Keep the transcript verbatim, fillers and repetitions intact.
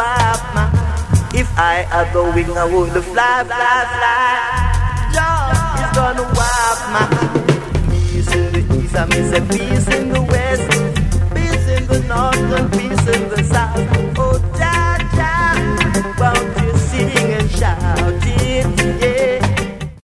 wap ma. If I had the wing, I would fly, fly, fly. Jah is gonna wap ma. Peace in the east, I miss a peace in